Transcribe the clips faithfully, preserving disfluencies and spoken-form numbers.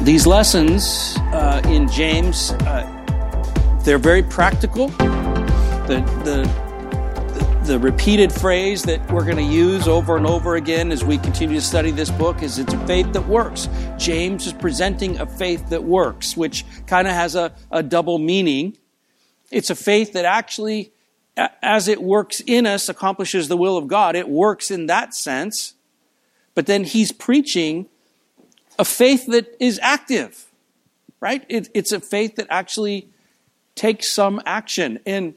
These lessons uh, in James, uh, they're very practical. The, the, the repeated phrase that we're going to use over and over again as we continue to study this book is it's a faith that works. James is presenting a faith that works, which kind of has a, a double meaning. It's a faith that actually, as it works in us, accomplishes the will of God. It works in that sense. But then he's preaching a faith that is active, right? It, it's a faith that actually takes some action. And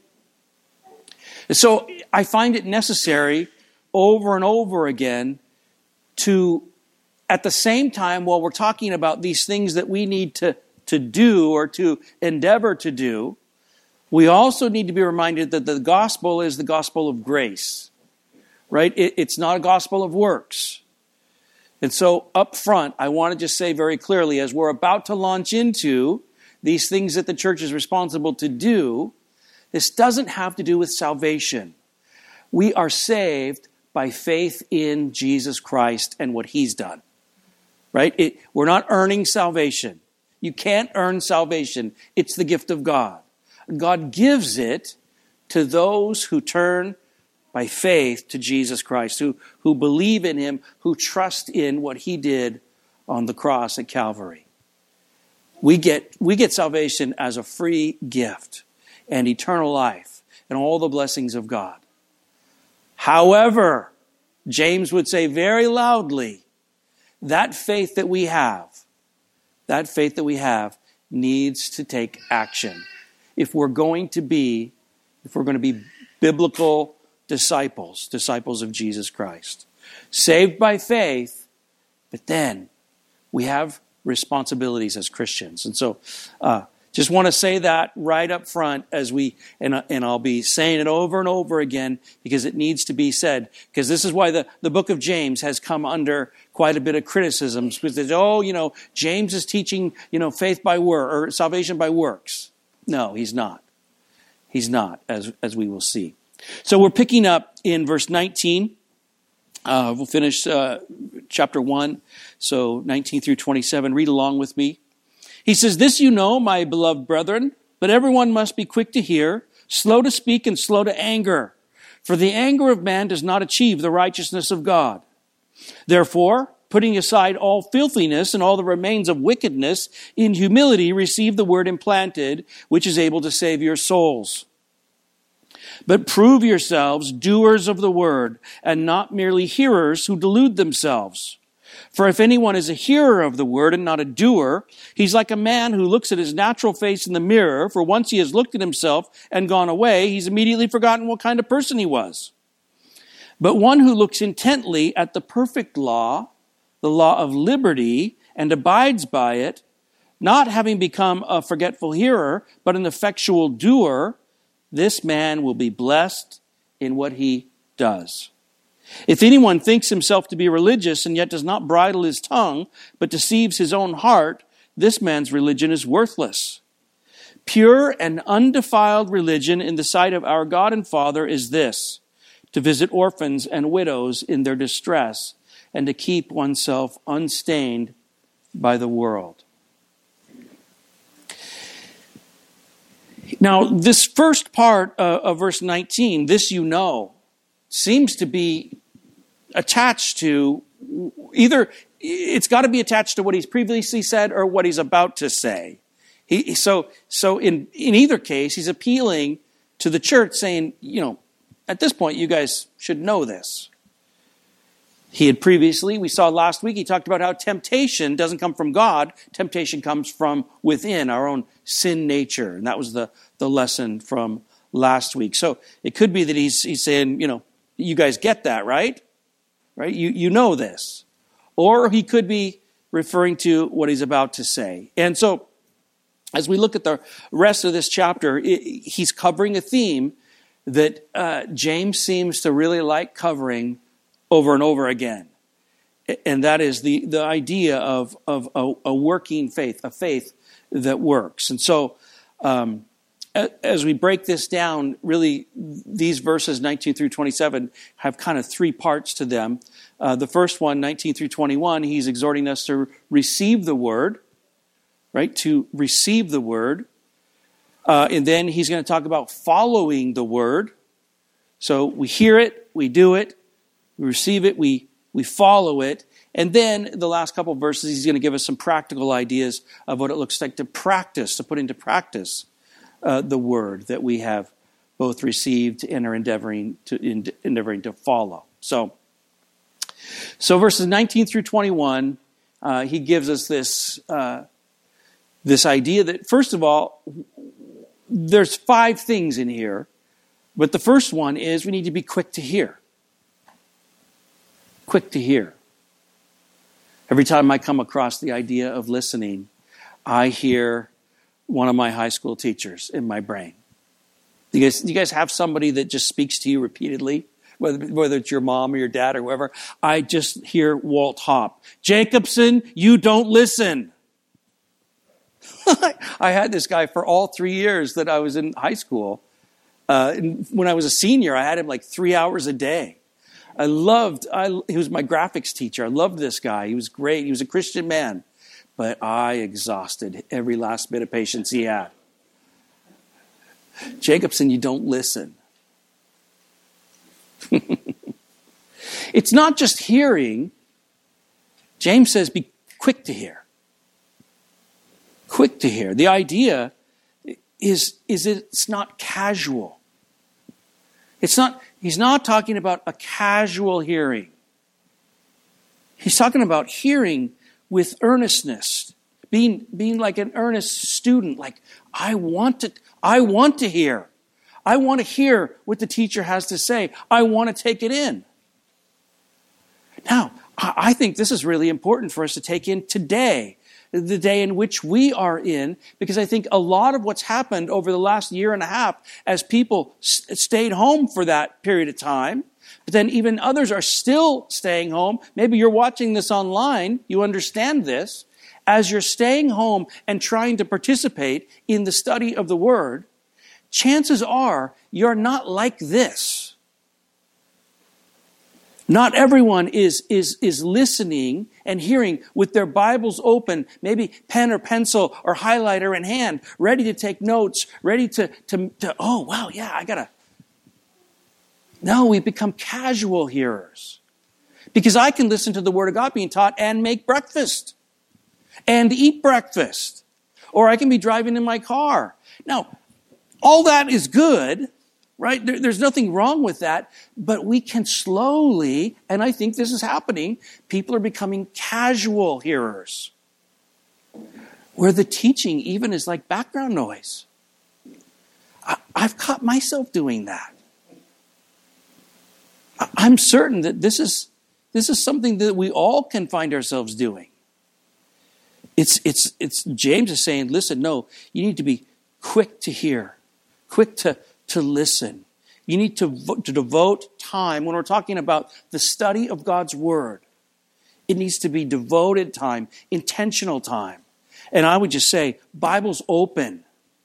so I find it necessary over and over again to, at the same time, while we're talking about these things that we need to, to do or to endeavor to do, we also need to be reminded that the gospel is the gospel of grace, right? It, it's not a gospel of works. And so up front, I want to just say very clearly, as we're about to launch into these things that the church is responsible to do, this doesn't have to do with salvation. We are saved by faith in Jesus Christ and what he's done, right? It, we're not earning salvation. You can't earn salvation. It's the gift of God. God gives it to those who turn by faith to Jesus Christ, who, who believe in him, who trust in what he did on the cross at Calvary. We get, we get salvation as a free gift and eternal life and all the blessings of God. However, James would say very loudly, that faith that we have, that faith that we have needs to take action. If we're going to be, if we're going to be biblical disciples, disciples of Jesus Christ. Saved by faith, but then we have responsibilities as Christians. And so uh, just want to say that right up front as we, and, and I'll be saying it over and over again because it needs to be said. Because this is why the, the book of James has come under quite a bit of criticism. Because they say, oh, you know, James is teaching, you know, faith by work or salvation by works. No, he's not. He's not, as as we will see. So we're picking up in verse nineteen. Uh, we'll finish uh, chapter one, so nineteen through twenty-seven. Read along with me. He says, "This you know, my beloved brethren, but everyone must be quick to hear, slow to speak, and slow to anger. For the anger of man does not achieve the righteousness of God. Therefore, putting aside all filthiness and all the remains of wickedness, in humility receive the word implanted, which is able to save your souls. But prove yourselves doers of the word, and not merely hearers who delude themselves. For if anyone is a hearer of the word and not a doer, he's like a man who looks at his natural face in the mirror, for once he has looked at himself and gone away, he's immediately forgotten what kind of person he was. But one who looks intently at the perfect law, the law of liberty, and abides by it, not having become a forgetful hearer, but an effectual doer, this man will be blessed in what he does. If anyone thinks himself to be religious and yet does not bridle his tongue, but deceives his own heart, this man's religion is worthless. Pure and undefiled religion in the sight of our God and Father is this, to visit orphans and widows in their distress, and to keep oneself unstained by the world." Now, this first part uh, of verse nineteen, "this you know," seems to be attached to either, it's got to be attached to what he's previously said or what he's about to say. He, so so in, in either case, he's appealing to the church saying, you know, at this point, you guys should know this. He had previously, we saw last week, he talked about how temptation doesn't come from God. Temptation comes from within, our own sin nature. And that was the, the lesson from last week. So it could be that he's he's saying, you know, you guys get that, right? Right? You, you know this. Or he could be referring to what he's about to say. And so as we look at the rest of this chapter, it, he's covering a theme that uh, James seems to really like covering over and over again. And that is the, the idea of, of a, a working faith, a faith that works. And so um, as we break this down, really these verses nineteen through twenty-seven have kind of three parts to them. Uh, the first one, nineteen through twenty-one, he's exhorting us to receive the word. right? To receive the word. Uh, and then he's going to talk about following the word. So we hear it, we do it, we receive it, we, we follow it. And then the last couple of verses, he's going to give us some practical ideas of what it looks like to practice, to put into practice uh, the word that we have both received and are endeavoring to in, endeavoring to follow. So, so verses nineteen through twenty-one, uh, he gives us this uh, this idea that, first of all, there's five things in here, but the first one is we need to be quick to hear. Quick to hear. Every time I come across the idea of listening, I hear one of my high school teachers in my brain. Do you guys, do you guys have somebody that just speaks to you repeatedly? Whether, whether it's your mom or your dad or whoever. I just hear Walt Hopp. Jacobson, you don't listen. I had this guy for all three years that I was in high school. Uh, when I was a senior, I had him like three hours a day. I loved, I, he was my graphics teacher. I loved this guy. He was great. He was a Christian man. But I exhausted every last bit of patience he had. Jacobson, you don't listen. It's not just hearing. James says be quick to hear. Quick to hear. The idea is, is it's not casual. It's not, he's not talking about a casual hearing. He's talking about hearing with earnestness, being, being like an earnest student, like, I want to, I want to hear. I want to hear what the teacher has to say. I want to take it in. Now, I think this is really important for us to take in today, the day in which we are in, because I think a lot of what's happened over the last year and a half as people s- stayed home for that period of time, but then even others are still staying home. Maybe you're watching this online. You understand this. As you're staying home and trying to participate in the study of the Word, chances are you're not like this. Not everyone is, is, is listening and hearing with their Bibles open, maybe pen or pencil or highlighter in hand, ready to take notes, ready to, to, to oh, wow, yeah, I gotta. No, we become casual hearers. Because I can listen to the Word of God being taught and make breakfast and eat breakfast. Or I can be driving in my car. Now, all that is good. Right? There, there's nothing wrong with that, but we can slowly, and I think this is happening, people are becoming casual hearers, where the teaching even is like background noise. I, I've caught myself doing that. I, I'm certain that this is this is something that we all can find ourselves doing. It's it's it's James is saying, listen, no, you need to be quick to hear, quick to to listen. You need to, to devote time. When we're talking about the study of God's Word, it needs to be devoted time, intentional time. And I would just say, Bible's open.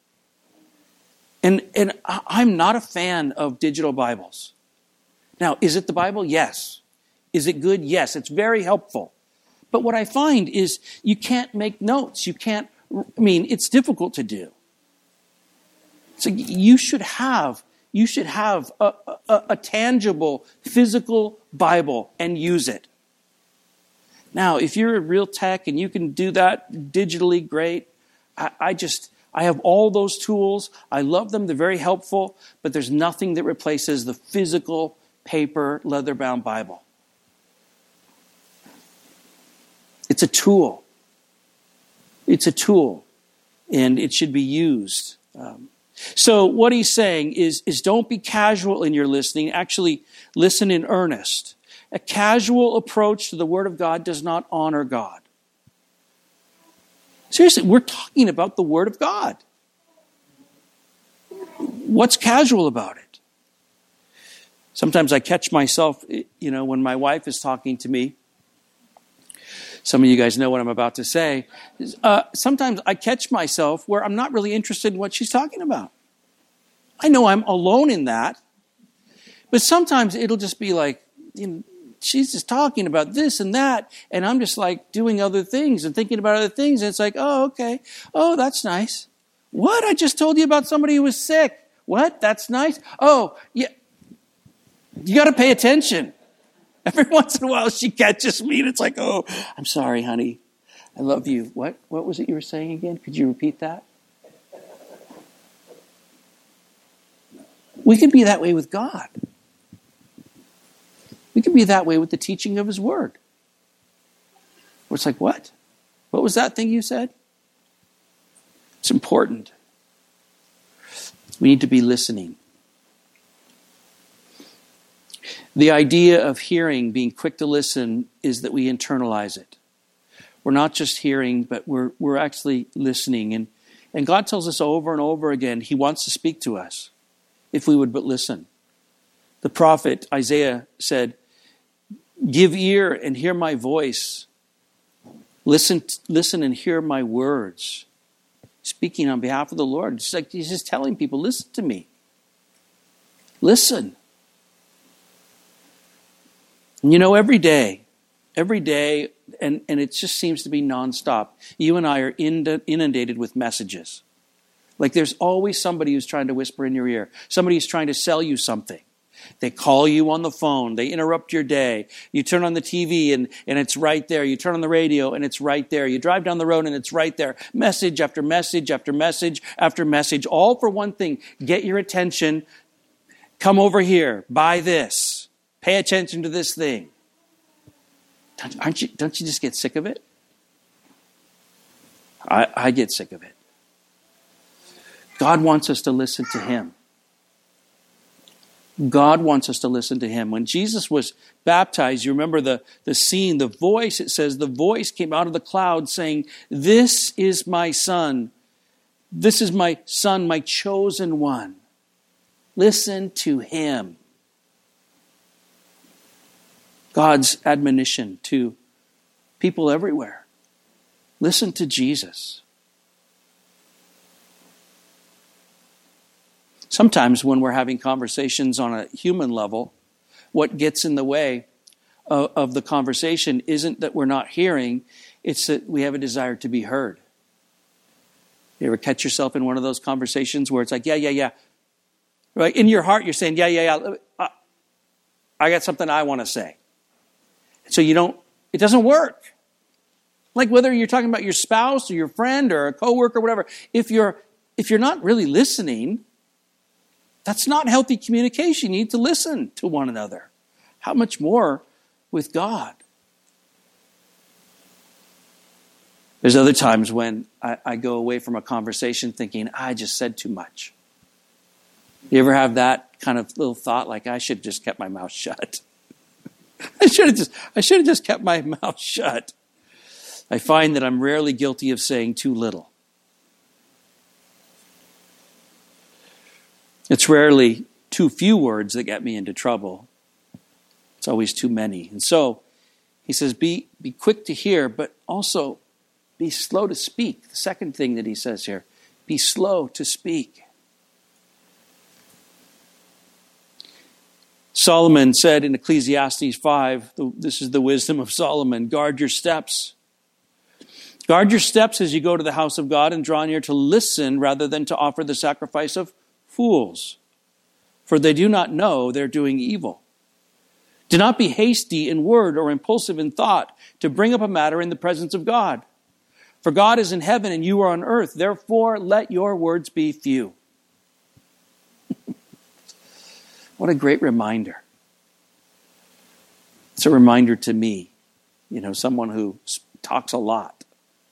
And, and I'm not a fan of digital Bibles. Now, is it the Bible? Yes. Is it good? Yes. It's very helpful. But what I find is you can't make notes. You can't, I mean, it's difficult to do. So you should have, you should have a, a, a tangible, physical Bible and use it. Now, if you're a real tech and you can do that digitally, great. I, I just, I have all those tools. I love them. They're very helpful. But there's nothing that replaces the physical, paper, leather-bound Bible. It's a tool. It's a tool. And it should be used. Um, So what he's saying is, is don't be casual in your listening. Actually, listen in earnest. A casual approach to the Word of God does not honor God. Seriously, we're talking about the Word of God. What's casual about it? Sometimes I catch myself, you know, when my wife is talking to me. Some of you guys know what I'm about to say. Uh, sometimes I catch myself where I'm not really interested in what she's talking about. I know I'm alone in that. But sometimes it'll just be like, you know, she's just talking about this and that. And I'm just like doing other things and thinking about other things. And it's like, oh, okay. Oh, that's nice. What? I just told you about somebody who was sick. What? That's nice. Oh, yeah. You got to pay attention. Every once in a while she catches me and it's like, oh, I'm sorry, honey. I love you. What? What was it you were saying again? Could you repeat that? We can be that way with God. We can be that way with the teaching of His Word. Where it's like, what? What was that thing you said? It's important. We need to be listening. The idea of hearing, being quick to listen, is that we internalize it. We're not just hearing, but we're we're actually listening. And, and God tells us over and over again, He wants to speak to us if we would but listen. The prophet Isaiah said, give ear and hear my voice. Listen, listen and hear my words. Speaking on behalf of the Lord. It's like He's just telling people, listen to me. Listen. And you know, every day, every day, and, and it just seems to be nonstop, you and I are inundated with messages. Like there's always somebody who's trying to whisper in your ear. Somebody who's trying to sell you something. They call you on the phone. They interrupt your day. You turn on the T V and, and it's right there. You turn on the radio and it's right there. You drive down the road and it's right there. Message after message after message after message. All for one thing. Get your attention. Come over here. Buy this. Pay attention to this thing. Don't, aren't you, don't you just get sick of it? I, I get sick of it. God wants us to listen to Him. God wants us to listen to Him. When Jesus was baptized, you remember the, the scene, the voice, it says, the voice came out of the cloud saying, this is my son. This is my son, my chosen one. Listen to Him. God's admonition to people everywhere. Listen to Jesus. Sometimes when we're having conversations on a human level, what gets in the way of, of the conversation isn't that we're not hearing, it's that we have a desire to be heard. You ever catch yourself in one of those conversations where it's like, yeah, yeah, yeah. Right? In your heart, you're saying, yeah, yeah, yeah. I, I got something I want to say. So you don't, it doesn't work. Like whether you're talking about your spouse or your friend or a coworker or whatever, if you're, if you're not really listening, that's not healthy communication. You need to listen to one another. How much more with God? There's other times when I, I go away from a conversation thinking, I just said too much. You ever have that kind of little thought like, I should have just kept my mouth shut? I should have just, I should have just kept my mouth shut. I find that I'm rarely guilty of saying too little. It's rarely too few words that get me into trouble. It's always too many. And so he says, be, be quick to hear, but also be slow to speak. The second thing that he says here, be slow to speak. Solomon said in Ecclesiastes five, this is the wisdom of Solomon, guard your steps. Guard your steps as you go to the house of God and draw near to listen rather than to offer the sacrifice of fools. For they do not know they're doing evil. Do not be hasty in word or impulsive in thought to bring up a matter in the presence of God. For God is in heaven and you are on earth. Therefore, let your words be few. What a great reminder. It's a reminder to me, you know, someone who talks a lot.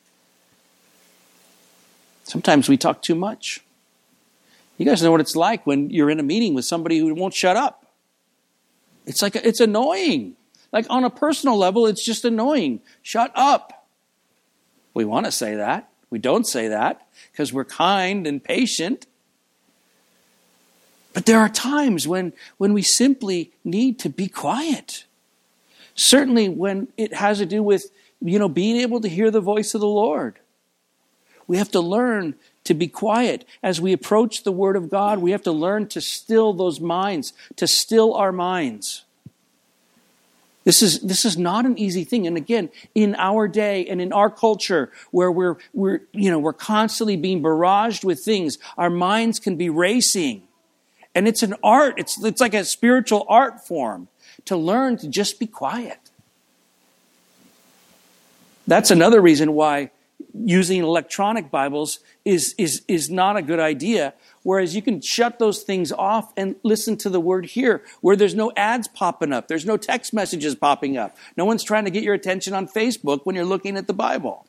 Sometimes we talk too much. You guys know what it's like when you're in a meeting with somebody who won't shut up. It's like, it's annoying. Like on a personal level, it's just annoying. Shut up. We want to say that. We don't say that because we're kind and patient. But there are times when, when we simply need to be quiet. Certainly when it has to do with, you know, being able to hear the voice of the Lord. We have to learn to be quiet. As we approach the Word of God, we have to learn to still those minds, to still our minds. This is this is not an easy thing. And again, in our day and in our culture where we're we're you know we're constantly being barraged with things, our minds can be racing. And it's an art, it's it's like a spiritual art form to learn to just be quiet. That's another reason why using electronic Bibles is is is not a good idea. Whereas you can shut those things off and listen to the word here, where there's no ads popping up. There's no text messages popping up. No one's trying to get your attention on Facebook when you're looking at the Bible.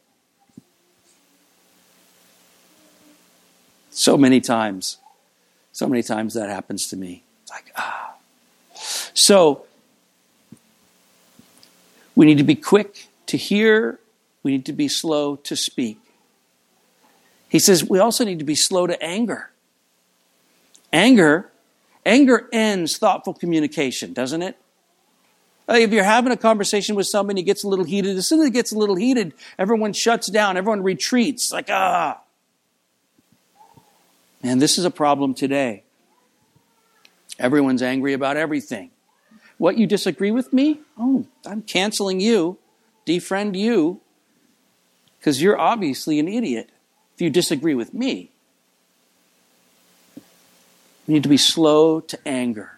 So many times, so many times that happens to me. It's like, ah. So, we need to be quick to hear. We need to be slow to speak. He says we also need to be slow to anger. Anger, anger ends thoughtful communication, doesn't it? Like if you're having a conversation with somebody, it gets a little heated. As soon as it gets a little heated, everyone shuts down. Everyone retreats. Like, ah. And this is a problem today. Everyone's angry about everything. What, you disagree with me? Oh, I'm canceling you. Defriend you. Because you're obviously an idiot if you disagree with me. We need to be slow to anger.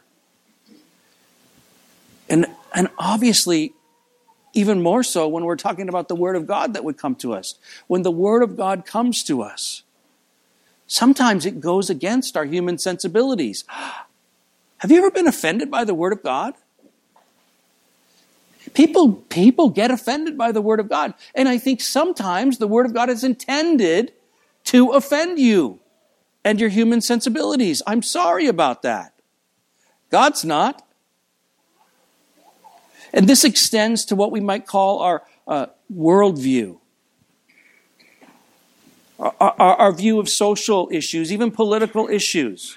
And, and obviously, even more so when we're talking about the Word of God that would come to us. When the Word of God comes to us, sometimes it goes against our human sensibilities. Have you ever been offended by the Word of God? People, people get offended by the Word of God. And I think sometimes the Word of God is intended to offend you and your human sensibilities. I'm sorry about that. God's not. And this extends to what we might call our uh, worldview. Our, our, our view of social issues, even political issues.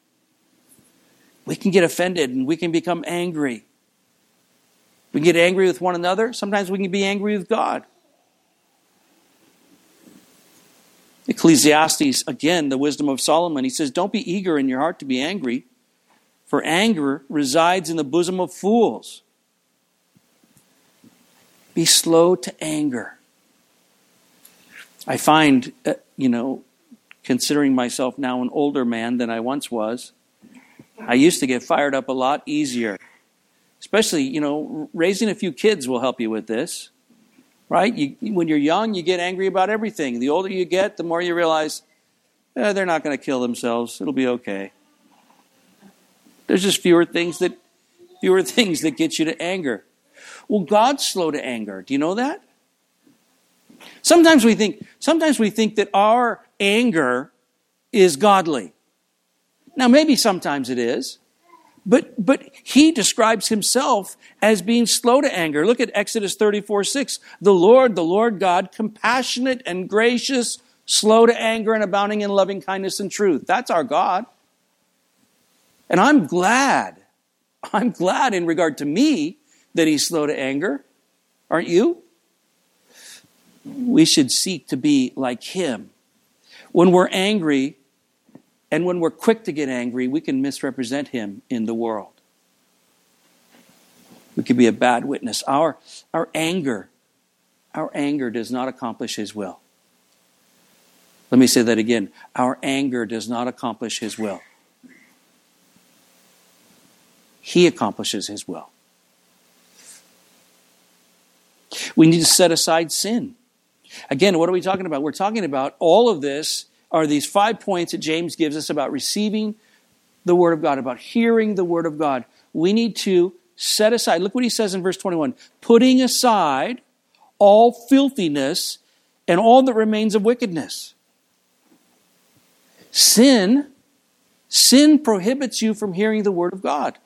We can get offended and we can become angry. We can get angry with one another. Sometimes we can be angry with God. Ecclesiastes, again, the wisdom of Solomon, he says, don't be eager in your heart to be angry, for anger resides in the bosom of fools. Be slow to anger. I find, uh, you know, considering myself now an older man than I once was, I used to get fired up a lot easier. Especially, you know, raising a few kids will help you with this. Right? You, when you're young, you get angry about everything. The older you get, the more you realize, eh, they're not going to kill themselves. It'll be okay. There's just fewer things that fewer things that get you to anger. Well, God's slow to anger. Do you know that? Sometimes we think, sometimes we think that our anger is godly. Now, maybe sometimes it is. But but he describes himself as being slow to anger. Look at Exodus thirty-four six. The Lord, the Lord God, compassionate and gracious, slow to anger and abounding in loving kindness and truth. That's our God. And I'm glad, I'm glad in regard to me that he's slow to anger. Aren't you? We should seek to be like him. When we're angry, and when we're quick to get angry, we can misrepresent him in the world. We could be a bad witness. Our, our anger, our anger does not accomplish his will. Let me say that again. Our anger does not accomplish his will. He accomplishes his will. We need to set aside sin. Again, what are we talking about? We're talking about all of this are these five points that James gives us about receiving the Word of God, about hearing the Word of God. We need to set aside, look what he says in verse twenty-one, putting aside all filthiness and all that remains of wickedness. Sin, sin prohibits you from hearing the Word of God.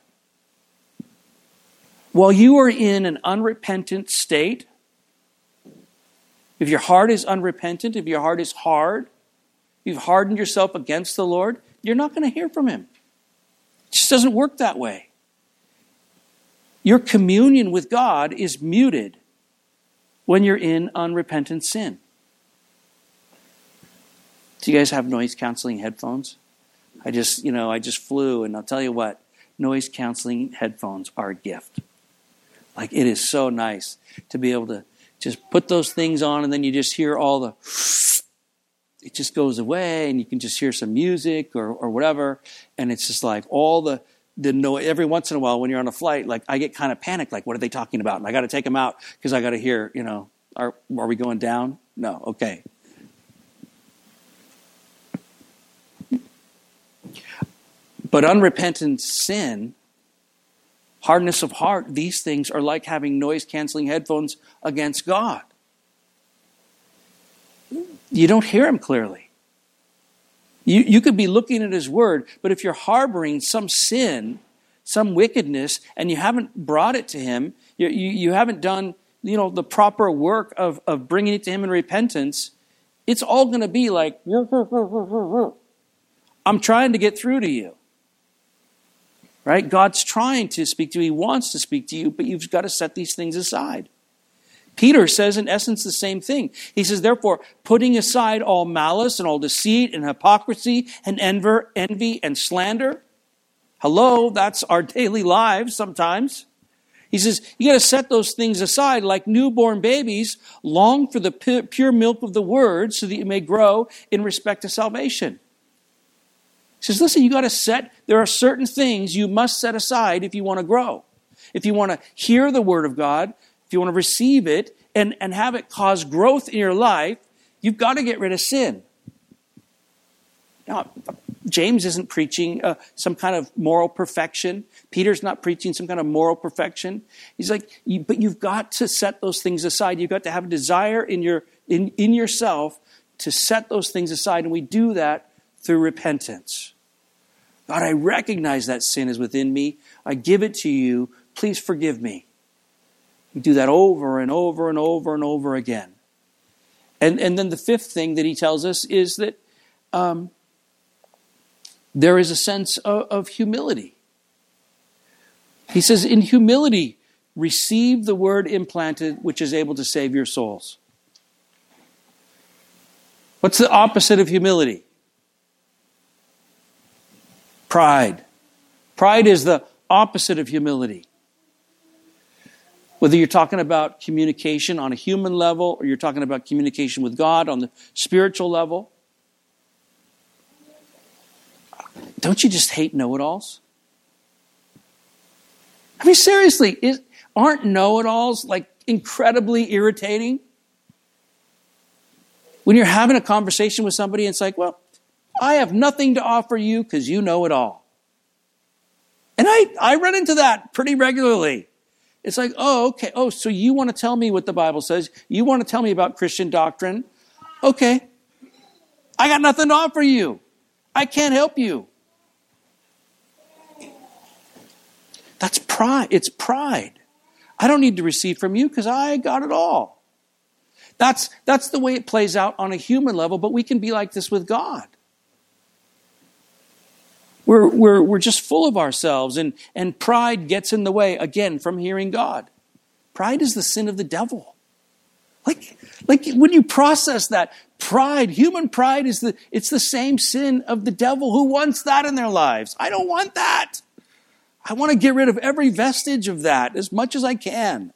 While you are in an unrepentant state, if your heart is unrepentant, if your heart is hard, you've hardened yourself against the Lord, you're not going to hear from him. It just doesn't work that way. Your communion with God is muted when you're in unrepentant sin. Do you guys have noise canceling headphones? I just, you know, I just flew, and I'll tell you what, noise canceling headphones are a gift. Like, it is so nice to be able to just put those things on, and then you just hear all the, it just goes away, and you can just hear some music or, or whatever. And it's just like all the, the noise. Every once in a while when you're on a flight, like I get kind of panicked, like, what are they talking about? And I got to take them out because I got to hear, you know, are, are we going down? No. Okay. But unrepentant sin, hardness of heart, these things are like having noise-canceling headphones against God. You don't hear him clearly. You, you could be looking at his word, but if you're harboring some sin, some wickedness, and you haven't brought it to him, you, you, you haven't done, you know, the proper work of, of bringing it to him in repentance, it's all going to be like, I'm trying to get through to you. Right? God's trying to speak to you. He wants to speak to you, but you've got to set these things aside. Peter says, in essence, the same thing. He says, therefore, putting aside all malice and all deceit and hypocrisy and envy and slander. Hello, that's our daily lives sometimes. He says, you got to set those things aside like newborn babies. Long for the pure milk of the word so that you may grow in respect to salvation. He says, listen, you got to set, there are certain things you must set aside if you want to grow. If you want to hear the word of God, if you want to receive it and, and have it cause growth in your life, you've got to get rid of sin. Now, James isn't preaching uh, some kind of moral perfection. Peter's not preaching some kind of moral perfection. He's like, you, but you've got to set those things aside. You've got to have a desire in your in, in yourself to set those things aside. And we do that through repentance. God, I recognize that sin is within me. I give it to you. Please forgive me. We do that over and over and over and over again. And, and then the fifth thing that he tells us is that um, there is a sense of, of humility. He says, in humility, receive the word implanted, which is able to save your souls. What's the opposite of humility? Pride. Pride is the opposite of humility. Whether you're talking about communication on a human level or you're talking about communication with God on the spiritual level, don't you just hate know-it-alls? I mean, seriously, is, aren't know-it-alls like incredibly irritating? When you're having a conversation with somebody and it's like, well, I have nothing to offer you because you know it all. And I, I run into that pretty regularly. It's like, oh, okay. Oh, so you want to tell me what the Bible says? You want to tell me about Christian doctrine? Okay. I got nothing to offer you. I can't help you. That's pride. It's pride. I don't need to receive from you because I got it all. That's, that's the way it plays out on a human level, but we can be like this with God. We're, we're, we're just full of ourselves, and, and pride gets in the way, again, from hearing God. Pride is the sin of the devil. Like, like when you process that, pride, human pride, is the it's the same sin of the devil. Who wants that in their lives? I don't want that. I want to get rid of every vestige of that as much as I can.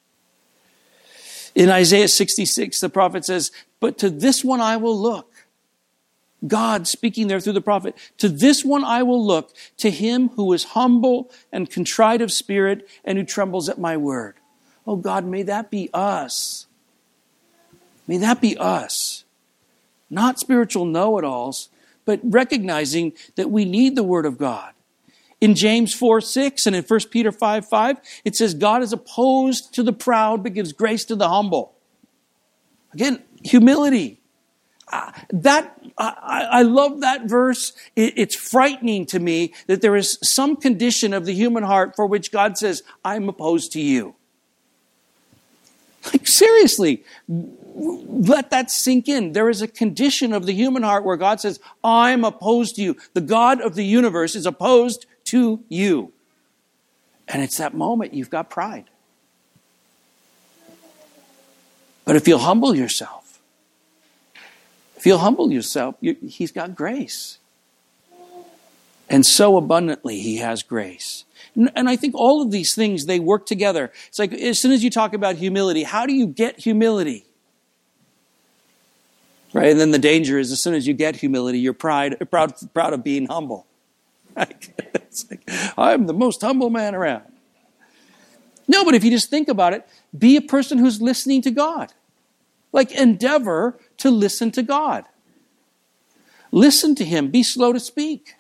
In Isaiah sixty-six, the prophet says, but to this one I will look. God speaking there through the prophet, to this one I will look, to him who is humble and contrite of spirit and who trembles at my word. Oh God, may that be us. May that be us. Not spiritual know-it-alls, but recognizing that we need the word of God. In James four six and in First Peter five five, it says, God is opposed to the proud, but gives grace to the humble. Again, humility. Uh, that I, I love that verse. It, it's frightening to me that there is some condition of the human heart for which God says, I'm opposed to you. Like, seriously, let that sink in. There is a condition of the human heart where God says, I'm opposed to you. The God of the universe is opposed to you. And it's that moment you've got pride. But if you'll humble yourself, if you'll humble yourself, you, he's got grace. And so abundantly he has grace. And I think all of these things, they work together. It's like, as soon as you talk about humility, how do you get humility? Right? And then the danger is, as soon as you get humility, you're pride, proud, proud of being humble. Right? It's like, I'm the most humble man around. No, but if you just think about it, be a person who's listening to God. Like, endeavor to listen to God. Listen to him. Be slow to speak.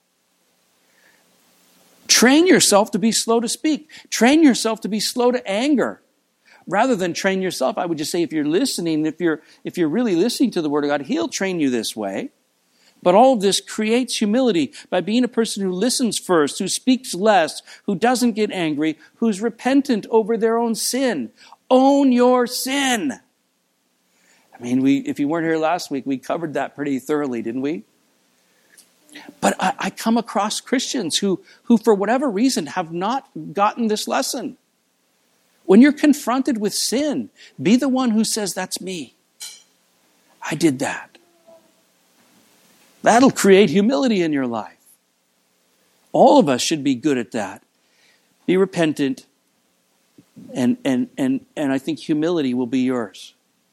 Train yourself to be slow to speak. Train yourself to be slow to anger. Rather than train yourself, I would just say, if you're listening, if you're if you're really listening to the Word of God, he'll train you this way. But all of this creates humility by being a person who listens first, who speaks less, who doesn't get angry, who's repentant over their own sin. Own your sin. I mean, we if you weren't here last week, we covered that pretty thoroughly, didn't we? But I, I come across Christians who, who, for whatever reason, have not gotten this lesson. When you're confronted with sin, be the one who says, that's me. I did that. That'll create humility in your life. All of us should be good at that. Be repentant, and, and, and, and I think humility will be yours.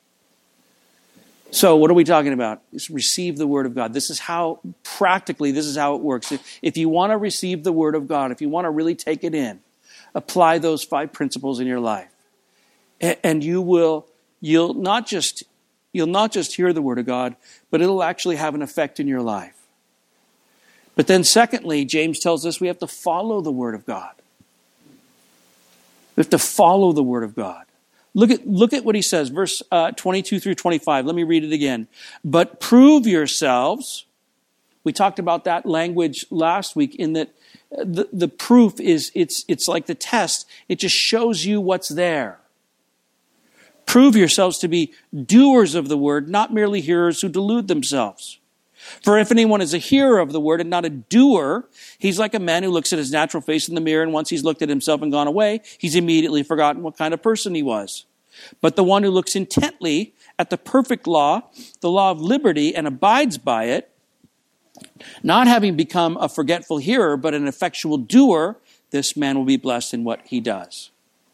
So what are we talking about? It's receive the Word of God. This is how, practically, this is how it works. If, if you want to receive the Word of God, if you want to really take it in, apply those five principles in your life. And, and you will, you'll not just, you'll not just hear the Word of God, but it'll actually have an effect in your life. But then secondly, James tells us we have to follow the Word of God. We have to follow the Word of God. Look at look at what he says, verse uh, twenty-two through twenty-five. Let me read it again. But prove yourselves. We talked about that language last week in that the, the proof is, it's, it's like the test. It just shows you what's there. Prove yourselves to be doers of the word, not merely hearers who delude themselves. For if anyone is a hearer of the word and not a doer, he's like a man who looks at his natural face in the mirror, and once he's looked at himself and gone away, he's immediately forgotten what kind of person he was. But the one who looks intently at the perfect law, the law of liberty, and abides by it, not having become a forgetful hearer, but an effectual doer, this man will be blessed in what he does.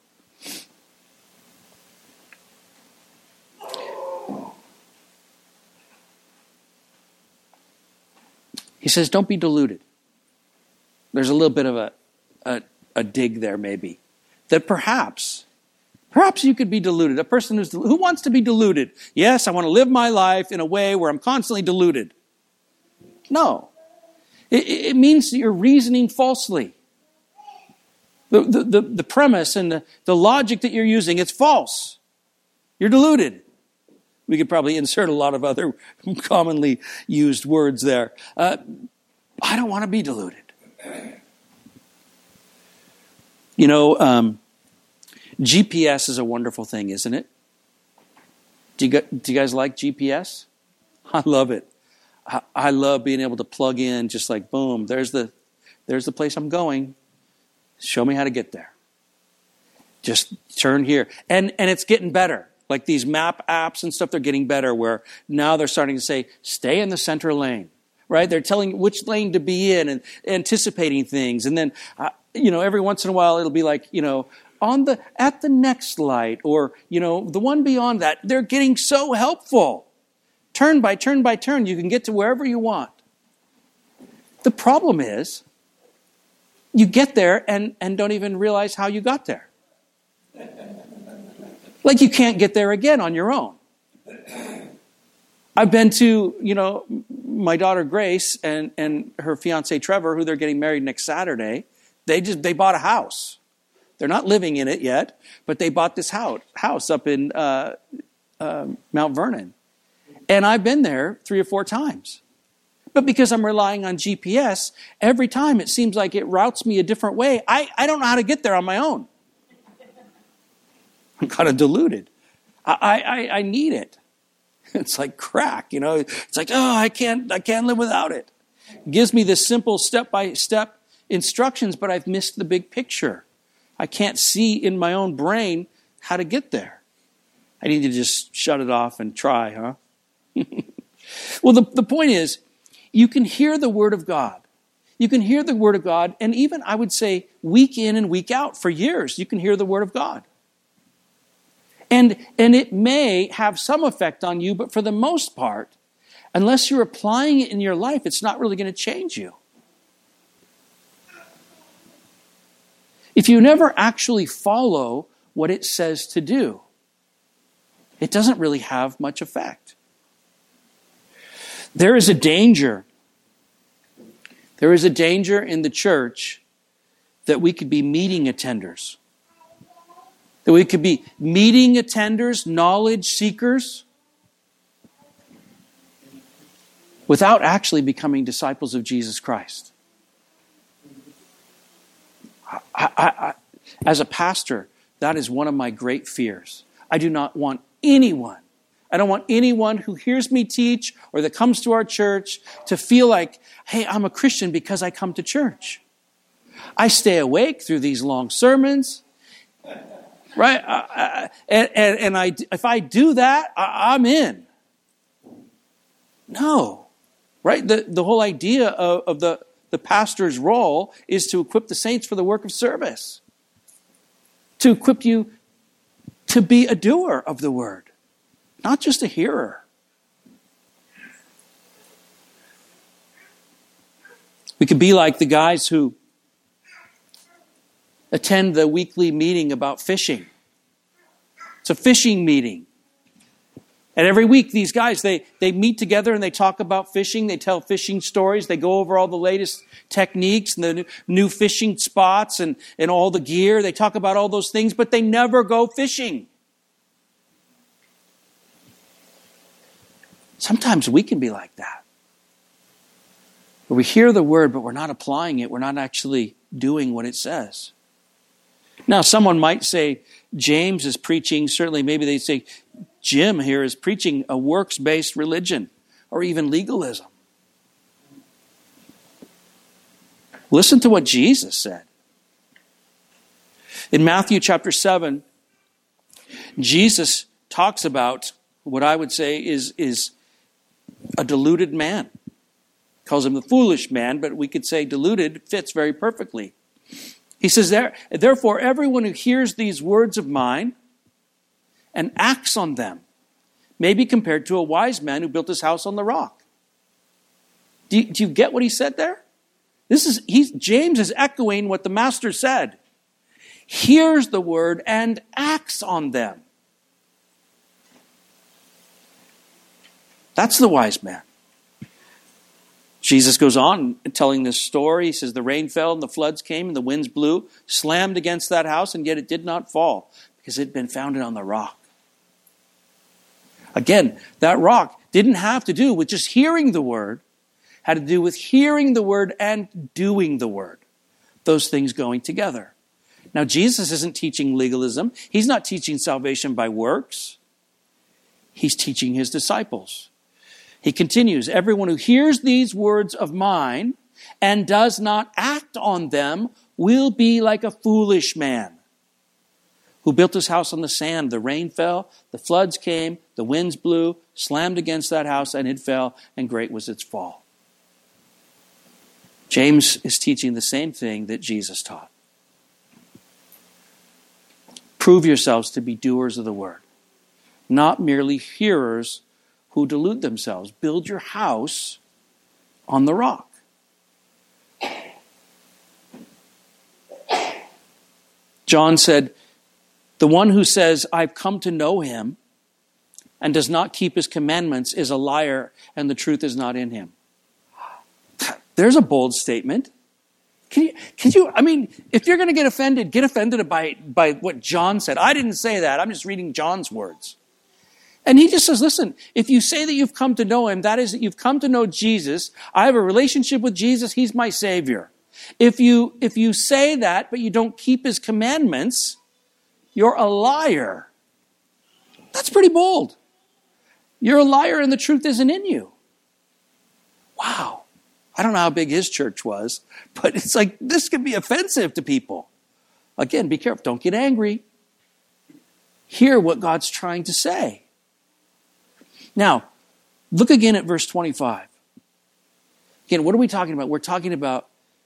He says, don't be deluded. There's a little bit of a, a, a dig there, maybe. That perhaps, perhaps you could be deluded. A person who's, who wants to be deluded. Yes, I want to live my life in a way where I'm constantly deluded. No. It, it means that you're reasoning falsely. The, the, the, the premise and the, the logic that you're using, it's false. You're deluded. We could probably insert a lot of other commonly used words there. Uh, I don't want to be deluded. You know, um, G P S is a wonderful thing, isn't it? Do you, do you guys like G P S? I love it. I, I love being able to plug in, just like, boom, there's the, there's the place I'm going. Show me how to get there. Just turn here. And, and it's getting better. Like these map apps and stuff, they're getting better where now they're starting to say, stay in the center lane, right? They're telling which lane to be in and anticipating things. And then, uh, you know, every once in a while it'll be like, you know, on the, at the next light or, you know, the one beyond that. They're getting so helpful. Turn by turn by turn, you can get to wherever you want. The problem is you get there and, and don't even realize how you got there. Like you can't get there again on your own. I've been to, you know, my daughter Grace and, and her fiance Trevor, who they're getting married next Saturday. They just, they bought a house. They're not living in it yet, but they bought this house, house up in uh, uh, Mount Vernon. And I've been there three or four times. But because I'm relying on G P S, every time it seems like it routes me a different way. I, I don't know how to get there on my own. I'm kind of deluded. I, I, I need it. It's like crack, you know. It's like, oh, I can't, I can't live without it. It gives me this simple step-by-step instructions, but I've missed the big picture. I can't see in my own brain how to get there. I need to just shut it off and try, huh? Well, the, the point is, you can hear the word of God. you can hear the Word of God, and even, I would say, week in and week out for years, you can hear the Word of God. And, and it may have some effect on you, but for the most part, unless you're applying it in your life, it's not really going to change you. If you never actually follow what it says to do, it doesn't really have much effect. There is a danger. There is a danger in the church that we could be meeting attenders. That we could be meeting attenders, knowledge seekers, without actually becoming disciples of Jesus Christ. I, I, I, as a pastor, that is one of my great fears. I do not want anyone, I don't want anyone who hears me teach or that comes to our church to feel like, hey, I'm a Christian because I come to church. I stay awake through these long sermons, right? I, I, and and, and I, if I do that, I, I'm in. No, right? The, the whole idea of, of the, the pastor's role is to equip the saints for the work of service. To equip you to be a doer of the word, not just a hearer. We could be like the guys who attend the weekly meeting about fishing. It's a fishing meeting. And every week these guys, they, they meet together and they talk about fishing. They tell fishing stories. They go over all the latest techniques and the new, new fishing spots and, and all the gear. They talk about all those things, but they never go fishing. Sometimes we can be like that. Where we hear the word, but we're not applying it. We're not actually doing what it says. Now, someone might say, James is preaching, certainly maybe they say, Jim here is preaching a works-based religion or even legalism. Listen to what Jesus said. In Matthew chapter seven, Jesus talks about what I would say is, is a deluded man. Calls him the foolish man, but we could say deluded fits very perfectly. He says, there, therefore, everyone who hears these words of mine and acts on them may be compared to a wise man who built his house on the rock. Do you, do you get what he said there? This is he's, James is echoing what the master said. Hears the word and acts on them. That's the wise man. Jesus goes on telling this story. He says, the rain fell and the floods came and the winds blew, slammed against that house, and yet it did not fall because it had been founded on the rock. Again, that rock didn't have to do with just hearing the word. It had to do with hearing the word and doing the word. Those things going together. Now, Jesus isn't teaching legalism. He's not teaching salvation by works. He's teaching his disciples. He continues, everyone who hears these words of mine and does not act on them will be like a foolish man who built his house on the sand. The rain fell, the floods came, the winds blew, slammed against that house, and it fell, and great was its fall. James is teaching the same thing that Jesus taught. Prove yourselves to be doers of the word, not merely hearers who delude themselves. Build your house on the rock. John said, the one who says, I've come to know him and does not keep his commandments is a liar and the truth is not in him. There's a bold statement. Can you, can you, I mean, if you're going to get offended, get offended by, by what John said. I didn't say that. I'm just reading John's words. And he just says, listen, if you say that you've come to know him, that is that you've come to know Jesus. I have a relationship with Jesus. He's my Savior. If you, if you say that, but you don't keep his commandments, you're a liar. That's pretty bold. You're a liar and the truth isn't in you. Wow. I don't know how big his church was, but it's like, this could be offensive to people. Again, be careful. Don't get angry. Hear what God's trying to say. Now, look again at verse twenty-five. Again, what are we talking about? We're talking about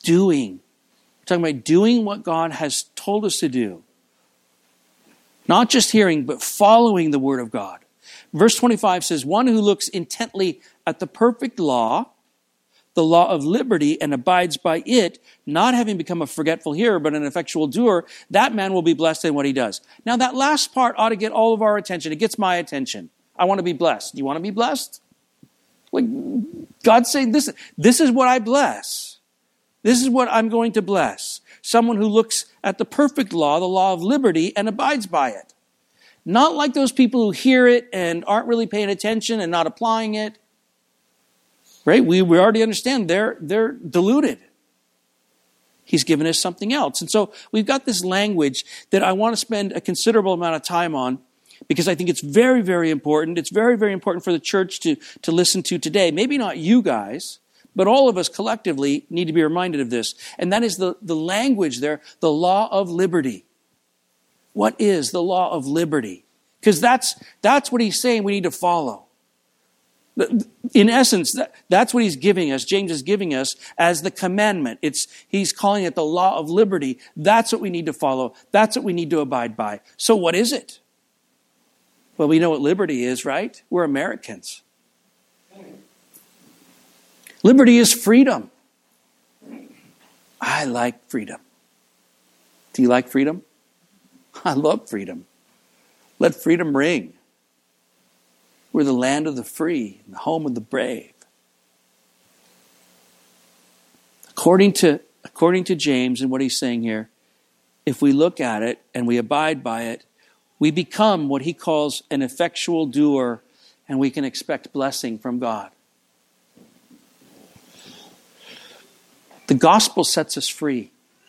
doing. We're talking about doing what God has told us to do. Not just hearing, but following the word of God. Verse twenty-five says, one who looks intently at the perfect law, the law of liberty, and abides by it, not having become a forgetful hearer, but an effectual doer, that man will be blessed in what he does. Now that last part ought to get all of our attention. It gets my attention. I want to be blessed. Do you want to be blessed? Like, God's saying, this, this is what I bless. This is what I'm going to bless. Someone who looks at the perfect law, the law of liberty, and abides by it. Not like those people who hear it and aren't really paying attention and not applying it. Right? We, we already understand they're, they're deluded. He's given us something else. And so we've got this language that I want to spend a considerable amount of time on because I think it's very, very important. It's very, very important for the church to, to listen to today. Maybe not you guys, but all of us collectively need to be reminded of this. And that is the, the language there, the law of liberty. What is the law of liberty? Because that's, that's what he's saying we need to follow. In essence, that, that's what he's giving us. James is giving us as the commandment. It's, he's calling it the law of liberty. That's what we need to follow. That's what we need to abide by. So what is it? Well, we know what liberty is, right? We're Americans. Liberty is freedom. I like freedom. Do you like freedom? I love freedom. Let freedom ring. We're the land of the free, the home of the brave. According to, according to James and what he's saying here, if we look at it and we abide by it, we become what he calls an effectual doer, and we can expect blessing from God. The gospel sets us free.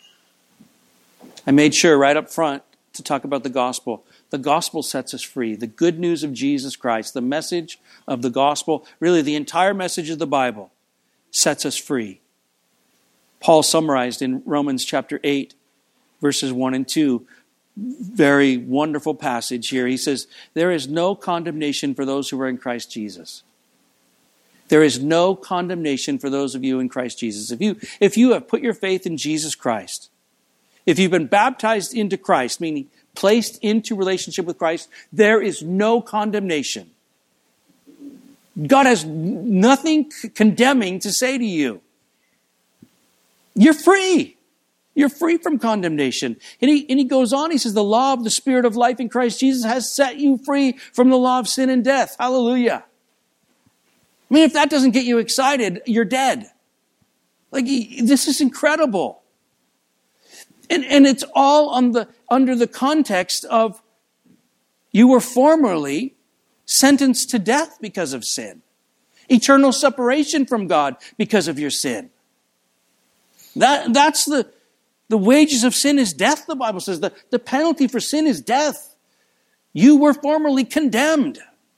I made sure right up front to talk about the gospel. The gospel sets us free. The good news of Jesus Christ, the message of the gospel, really the entire message of the Bible, sets us free. Paul summarized in Romans chapter eight, verses one and two, very wonderful passage here. He says, there is no condemnation for those who are in Christ Jesus. There is no condemnation for those of you in Christ Jesus. If you, if you have put your faith in Jesus Christ, if you've been baptized into Christ, meaning placed into relationship with Christ, there is no condemnation. God has nothing condemning to say to you. You're free. You're free from condemnation. And he, and he goes on, he says, the law of the Spirit of life in Christ Jesus has set you free from the law of sin and death. Hallelujah. I mean, if that doesn't get you excited, you're dead. Like, this is incredible. And, and it's all on the, under the context of you were formerly sentenced to death because of sin. Eternal separation from God because of your sin. That, that's the, the wages of sin is death, the Bible says. The, the penalty for sin is death. You were formerly condemned.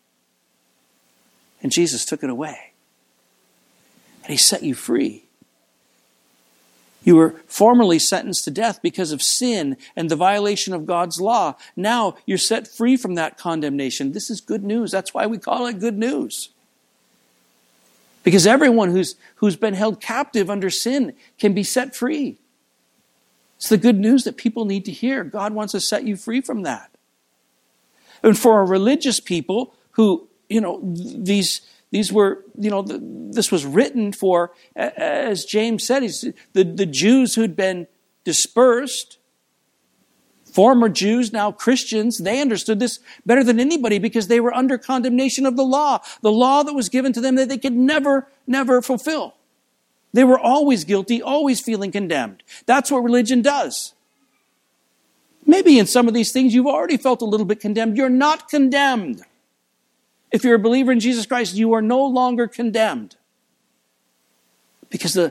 And Jesus took it away. And he set you free. You were formerly sentenced to death because of sin and the violation of God's law. Now you're set free from that condemnation. This is good news. That's why we call it good news. Because everyone who's, who's been held captive under sin can be set free. It's the good news that people need to hear. God wants to set you free from that. And for a religious people who, you know, these... These were, you know, the, this was written for, as James said, he's, the, the Jews who'd been dispersed, former Jews, now Christians, they understood this better than anybody because they were under condemnation of the law, the law that was given to them that they could never, never fulfill. They were always guilty, always feeling condemned. That's what religion does. Maybe in some of these things you've already felt a little bit condemned. You're not condemned. If you're a believer in Jesus Christ, you are no longer condemned. Because the,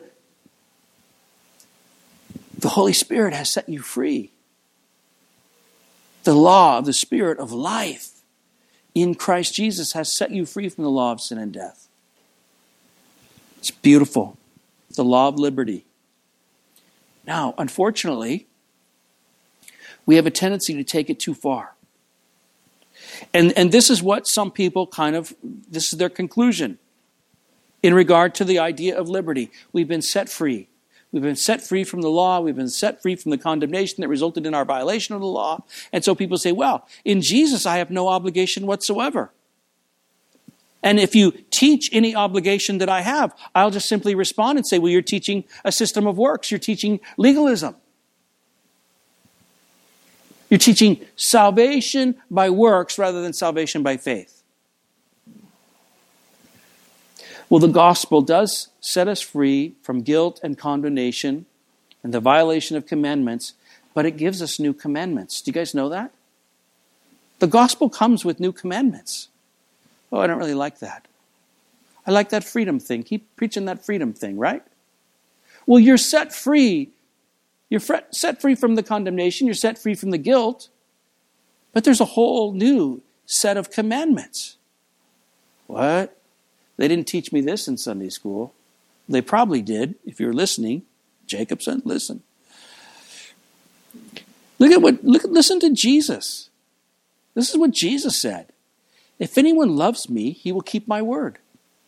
the Holy Spirit has set you free. The law of the Spirit of life in Christ Jesus has set you free from the law of sin and death. It's beautiful. The law of liberty. Now, unfortunately, we have a tendency to take it too far. And, and this is what some people kind of, this is their conclusion in regard to the idea of liberty. We've been set free. We've been set free from the law. We've been set free from the condemnation that resulted in our violation of the law. And so people say, well, in Jesus, I have no obligation whatsoever. And if you teach any obligation that I have, I'll just simply respond and say, well, you're teaching a system of works. You're teaching legalism. You're teaching salvation by works rather than salvation by faith. Well, the gospel does set us free from guilt and condemnation and the violation of commandments, but it gives us new commandments. Do you guys know that? The gospel comes with new commandments. Oh, I don't really like that. I like that freedom thing. Keep preaching that freedom thing, right? Well, you're set free. You're set free from the condemnation. You're set free from the guilt. But there's a whole new set of commandments. What? They didn't teach me this in Sunday school. They probably did. If you're listening, Jacobson, listen. Look at what. Look. Listen to Jesus. This is what Jesus said. If anyone loves me, he will keep my word.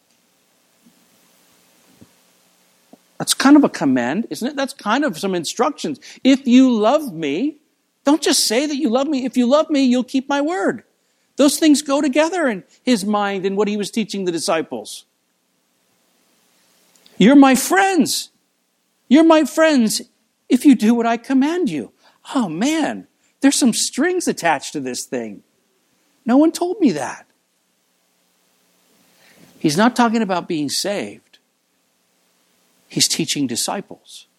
That's kind of a command, isn't it? That's kind of some instructions. If you love me, don't just say that you love me. If you love me, you'll keep my word. Those things go together in his mind and what he was teaching the disciples. You're my friends. You're my friends if you do what I command you. Oh man, there's some strings attached to this thing. No one told me that. He's not talking about being saved. He's teaching disciples.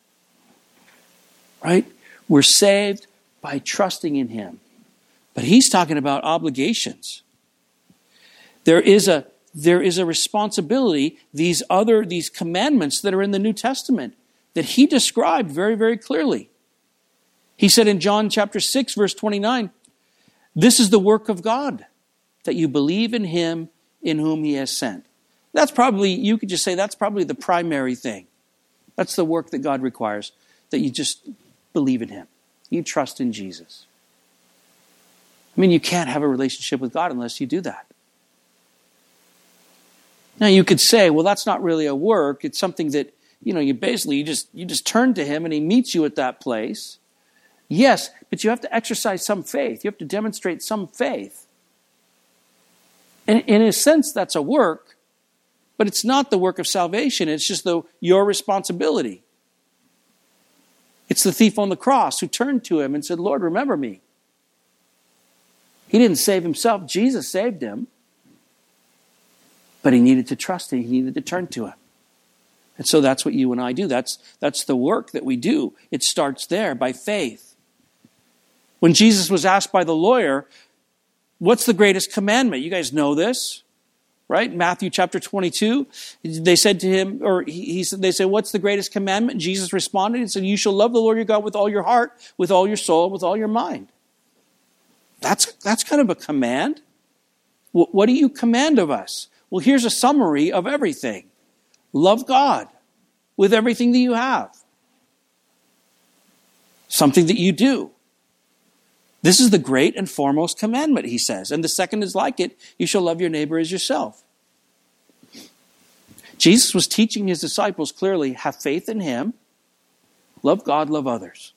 Right? We're saved by trusting in him. But he's talking about obligations. There is a, there is a responsibility, these other, these commandments that are in the New Testament that he described very, very clearly. He said in John chapter six, verse twenty-nine, this is the work of God, that you believe in him in whom he has sent. That's probably, you could just say that's probably the primary thing. That's the work that God requires, that you just believe in him. You trust in Jesus. I mean, you can't have a relationship with God unless you do that. Now you could say, well, that's not really a work. It's something that, you know, you basically, you just, you just turn to him and he meets you at that place. Yes, but you have to exercise some faith. You have to demonstrate some faith. And in a sense, that's a work, but it's not the work of salvation. It's just the, your responsibility. It's the thief on the cross who turned to him and said, Lord, remember me. He didn't save himself. Jesus saved him. But he needed to trust him. He needed to turn to him. And so that's what you and I do. That's, that's the work that we do. It starts there by faith. When Jesus was asked by the lawyer, what's the greatest commandment? You guys know this, right? Matthew chapter twenty-two. They said to him, or he, he said, they said, what's the greatest commandment? Jesus responded and said, you shall love the Lord your God with all your heart, with all your soul, with all your mind. That's, that's kind of a command. What do you command of us? Well, here's a summary of everything. Love God with everything that you have. Something that you do. This is the great and foremost commandment, he says. And the second is like it. You shall love your neighbor as yourself. Jesus was teaching his disciples clearly, have faith in him. Love God, love others.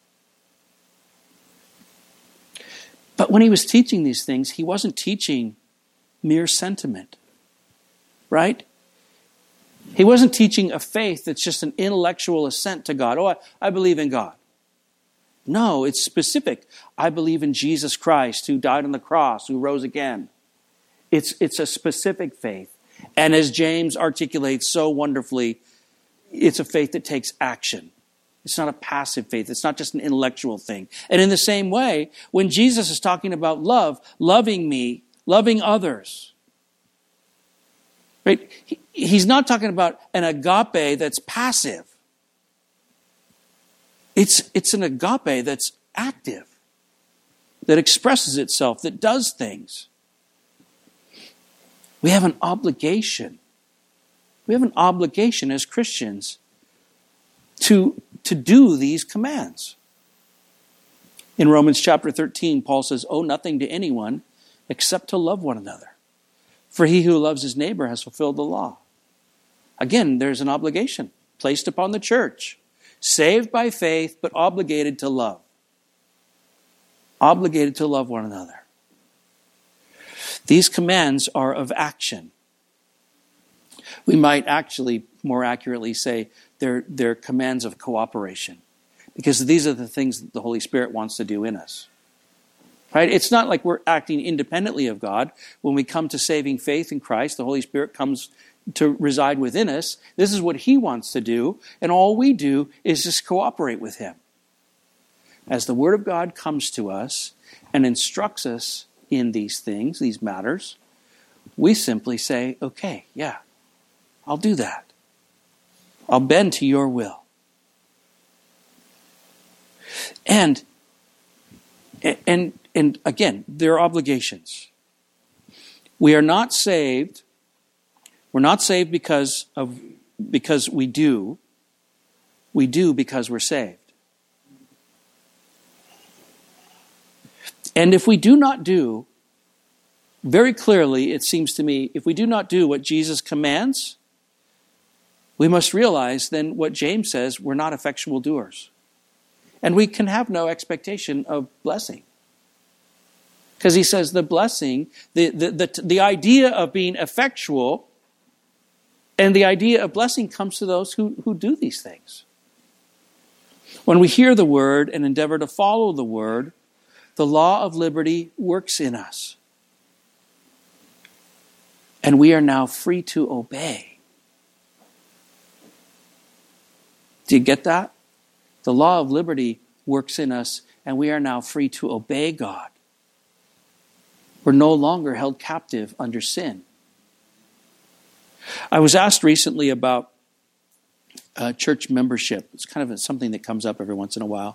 But when he was teaching these things, he wasn't teaching mere sentiment. Right? He wasn't teaching a faith that's just an intellectual assent to God. Oh, I, I believe in God. No, it's specific. I believe in Jesus Christ who died on the cross, who rose again. It's, it's a specific faith. And as James articulates so wonderfully, it's a faith that takes action. It's not a passive faith. It's not just an intellectual thing. And in the same way, when Jesus is talking about love, loving me, loving others, right? He, he's not talking about an agape that's passive. It's, it's an agape that's active, that expresses itself, that does things. We have an obligation. We have an obligation as Christians to, to do these commands. In Romans chapter thirteen, Paul says, owe nothing to anyone except to love one another. For he who loves his neighbor has fulfilled the law. Again, there's an obligation placed upon the church Saved by faith, but obligated to love. Obligated to love one another. These commands are of action. We might actually more accurately say they're, they're commands of cooperation. Because these are the things that the Holy Spirit wants to do in us. Right? It's not like we're acting independently of God. When we come to saving faith in Christ, the Holy Spirit comes to reside within us. This is what He wants to do, and all we do is just cooperate with Him. As the Word of God comes to us and instructs us in these things, these matters, we simply say, okay, yeah, I'll do that. I'll bend to your will. And, and, and again, there are obligations. We are not saved. We're not saved because of, because we do. We do because we're saved. And if we do not do, very clearly, it seems to me, if we do not do what Jesus commands, we must realize then what James says, we're not effectual doers. And we can have no expectation of blessing. Because he says the blessing, the, the, the, the idea of being effectual and the idea of blessing comes to those who, who do these things. When we hear the word and endeavor to follow the word, the law of liberty works in us. And we are now free to obey. Do you get that? The law of liberty works in us, and we are now free to obey God. We're no longer held captive under sin. I was asked recently about uh, church membership. It's kind of something that comes up every once in a while.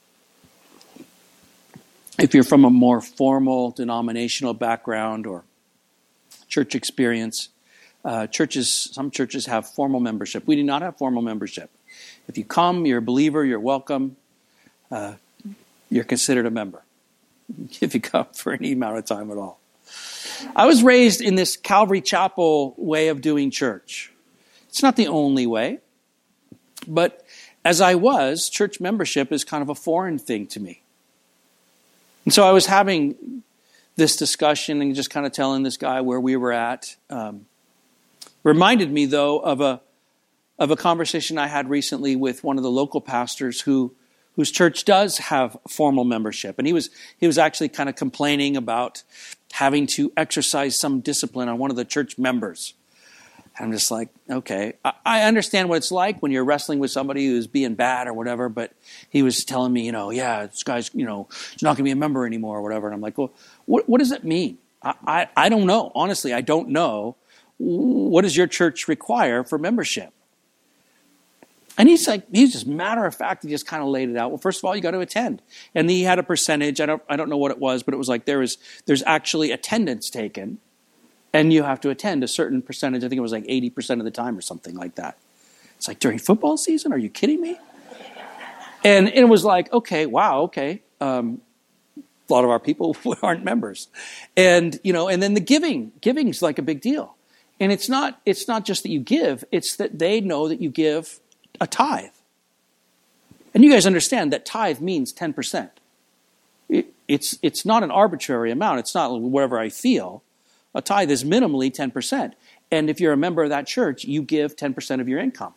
If you're from a more formal denominational background or church experience, uh, churches, some churches have formal membership. We do not have formal membership. If you come, you're a believer, you're welcome. Uh, you're considered a member if you come for any amount of time at all. I was raised in this Calvary Chapel way of doing church. It's not the only way, but as I was, church membership is kind of a foreign thing to me. And so I was having this discussion and just kind of telling this guy where we were at. Um, reminded me, though, of a of a conversation I had recently with one of the local pastors who whose church does have formal membership. And he was he was actually kind of complaining about having to exercise some discipline on one of the church members. And I'm just like, okay, I, I understand what it's like when you're wrestling with somebody who's being bad or whatever, but he was telling me, you know, yeah, this guy's, you know, he's not going to be a member anymore or whatever. And I'm like, well, what, what does it mean? I, I, I don't know. Honestly, I don't know. What does your church require for membership? And he's like, he's just matter of fact, he just kind of laid it out. Well, first of all, you got to attend. And he had a percentage. I don't, I don't know what it was, but it was like there is, there's actually attendance taken. And you have to attend a certain percentage. I think it was like eighty percent of the time or something like that. It's like, during football season? Are you kidding me? And it was like, okay, wow, okay. Um, a lot of our people aren't members. And, you know, and then the giving. Giving is like a big deal. And it's not, it's not just that you give. It's that they know that you give a tithe. And you guys understand that tithe means ten percent. It, it's, it's not an arbitrary amount. It's not whatever I feel. A tithe is minimally ten percent. And if you're a member of that church, you give ten percent of your income.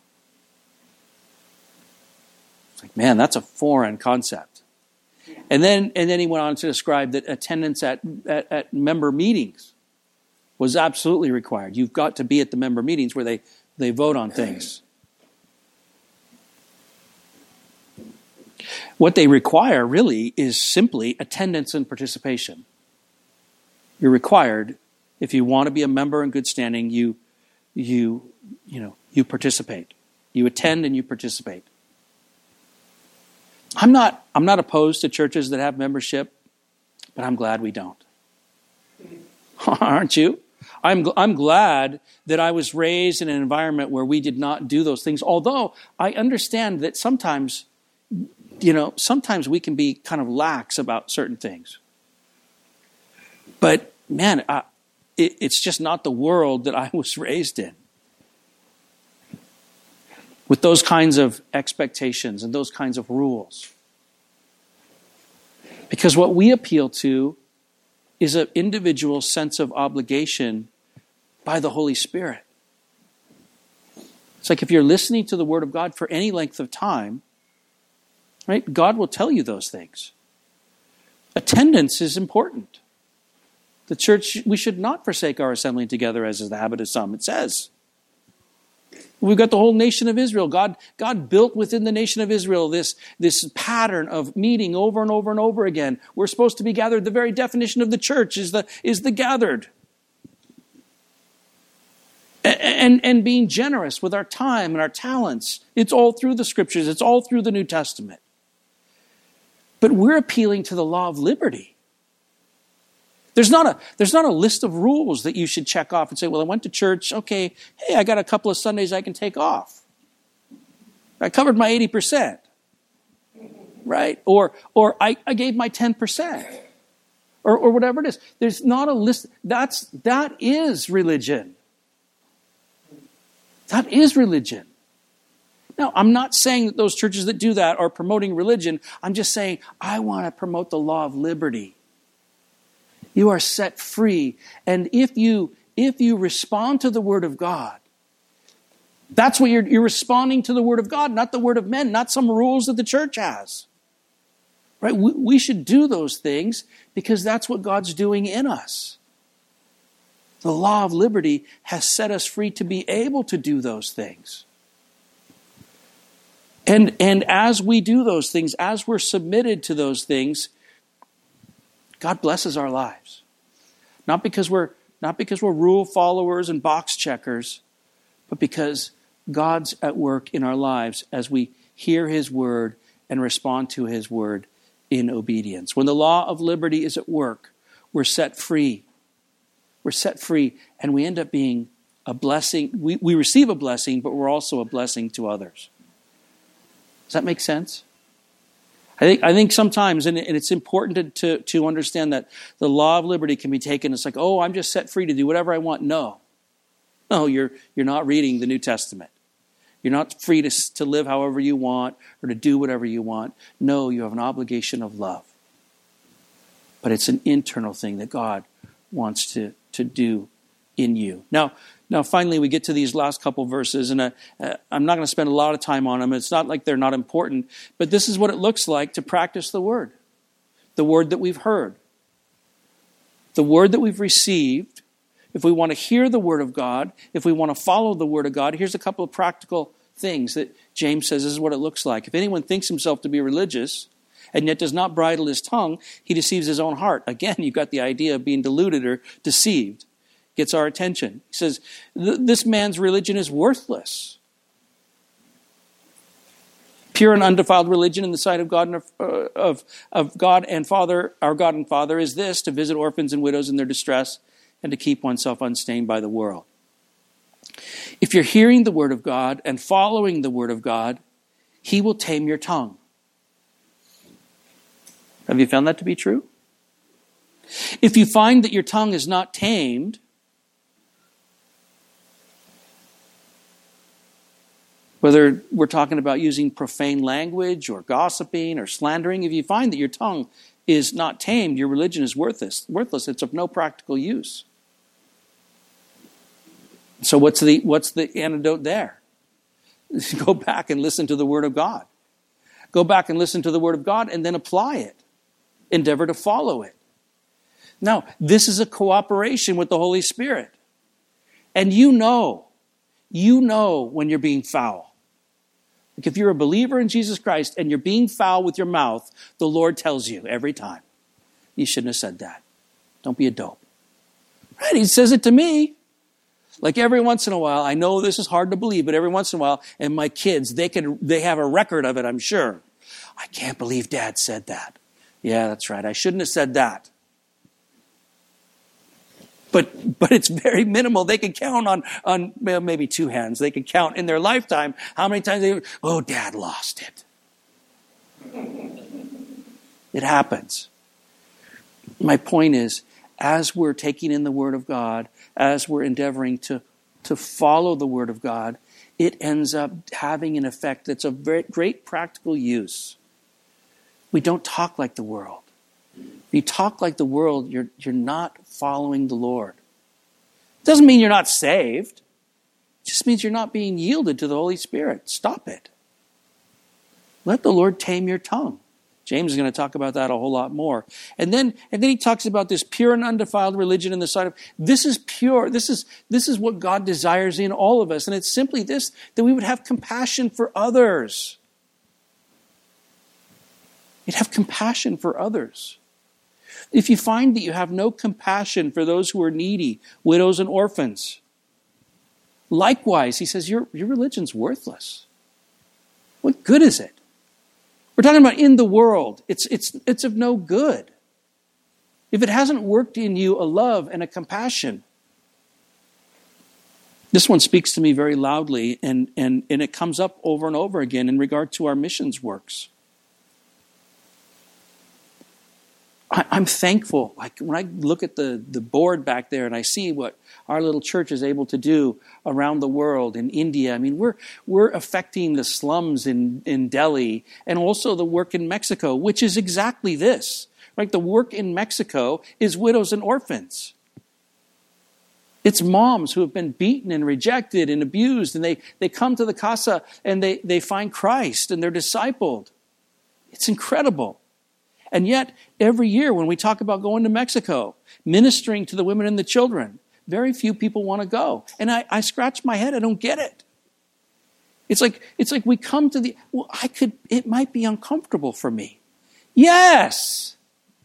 It's like, man, that's a foreign concept. And then and then he went on to describe that attendance at, at, at member meetings was absolutely required. You've got to be at the member meetings where they, they vote on things. What they require really is simply attendance and participation. You're required. If you want to be a member in good standing, you, you, you know, you participate. You attend and you participate. I'm not, I'm not opposed to churches that have membership, but I'm glad we don't. Aren't you? I'm, I'm glad that I was raised in an environment where we did not do those things. Although I understand that sometimes, you know, sometimes we can be kind of lax about certain things. But man, I, It's just not the world that I was raised in. with those kinds of expectations and those kinds of rules. Because what we appeal to is an individual sense of obligation by the Holy Spirit. It's like if you're listening to the Word of God for any length of time, right, God will tell you those things. Attendance is important. The church, we should not forsake our assembling together as is the habit of some, it says. We've got the whole nation of Israel. God, God built within the nation of Israel this, this pattern of meeting over and over and over again. We're supposed to be gathered. The very definition of the church is the, is the gathered. And, and, and being generous with our time and our talents. It's all through the scriptures. It's all through the New Testament. But we're appealing to the law of liberty. There's not a there's not a list of rules that you should check off and say, well, I went to church. Okay, hey, I got a couple of Sundays I can take off. I covered my eighty percent. Right? Or or I, I gave my ten percent. Or or whatever it is. There's not a list. That's that is religion. That is religion. Now, I'm not saying that those churches that do that are promoting religion. I'm just saying I want to promote the law of liberty. You are set free. And if you if you respond to the Word of God, that's what you're, you're responding to the Word of God, not the Word of men, not some rules that the church has. Right? We, we should do those things because that's what God's doing in us. The law of liberty has set us free to be able to do those things. And, and as we do those things, as we're submitted to those things, God blesses our lives. Not because we're not because we're rule followers and box checkers, but because God's at work in our lives as we hear His word and respond to His word in obedience. When the law of liberty is at work, we're set free. We're set free, and we end up being a blessing. We, we receive a blessing, but we're also a blessing to others. Does that make sense? I think I think sometimes, and it's important to, to, to understand that the law of liberty can be taken. It's like, oh, I'm just set free to do whatever I want. No. No, you're you're not reading the New Testament. You're not free to, to live however you want or to do whatever you want. No, you have an obligation of love. But it's an internal thing that God wants to, to do in you. Now, Now, finally, we get to these last couple verses, and uh, uh, I'm not going to spend a lot of time on them. It's not like they're not important, but this is what it looks like to practice the word, the word that we've heard, the word that we've received. If we want to hear the word of God, if we want to follow the word of God, here's a couple of practical things that James says this is what it looks like. If anyone thinks himself to be religious and yet does not bridle his tongue, he deceives his own heart. Again, you've got the idea of being deluded or deceived. Gets our attention. He says, this man's religion is worthless. Pure and undefiled religion in the sight of God and of, uh, of, of God and Father, our God and Father, is this, to visit orphans and widows in their distress and to keep oneself unstained by the world. If you're hearing the word of God and following the word of God, He will tame your tongue. Have you found that to be true? If you find that your tongue is not tamed, whether we're talking about using profane language or gossiping or slandering, if you find that your tongue is not tamed, your religion is worthless. Worthless. It's of no practical use. So what's the what's the antidote there? Go back and listen to the Word of God. Go back and listen to the Word of God and then apply it. Endeavor to follow it. Now, this is a cooperation with the Holy Spirit. And you know, you know when you're being foul. Like if you're a believer in Jesus Christ and you're being foul with your mouth, the Lord tells you every time, you shouldn't have said that. Don't be a dope. Right? He says it to me. Like every once in a while, I know this is hard to believe, but every once in a while, and my kids, they can they have a record of it, I'm sure. I can't believe Dad said that. Yeah, that's right. I shouldn't have said that. But but it's very minimal. They can count on, on well, maybe two hands. They can count in their lifetime how many times they, oh, Dad lost it. It happens. My point is, as we're taking in the Word of God, as we're endeavoring to, to follow the Word of God, it ends up having an effect that's of very great practical use. We don't talk like the world. If you talk like the world, you're, you're not following the Lord. It doesn't mean you're not saved. It just means you're not being yielded to the Holy Spirit. Stop it. Let the Lord tame your tongue. James is going to talk about that a whole lot more. And then, and then he talks about this pure and undefiled religion in the sight of, this is pure. This is, this is what God desires in all of us. And it's simply this, that we would have compassion for others. You'd have compassion for others. If you find that you have no compassion for those who are needy, widows and orphans, likewise, he says, your, your religion's worthless. What good is it? We're talking about in the world. It's, it's, it's of no good. If it hasn't worked in you a love and a compassion. This one speaks to me very loudly, and, and, and it comes up over and over again in regard to our missions works. I, I'm thankful. Like when I look at the, the board back there and I see what our little church is able to do around the world, in India. I mean, we're we're affecting the slums in, in Delhi and also the work in Mexico, which is exactly this. Right? The work in Mexico is widows and orphans. It's moms who have been beaten and rejected and abused, and they, they come to the casa and they, they find Christ and they're discipled. It's incredible. And yet, every year when we talk about going to Mexico, ministering to the women and the children, very few people want to go. And I, I scratch my head. I don't get it. It's like, it's like we come to the, well, I could, it might be uncomfortable for me. Yes.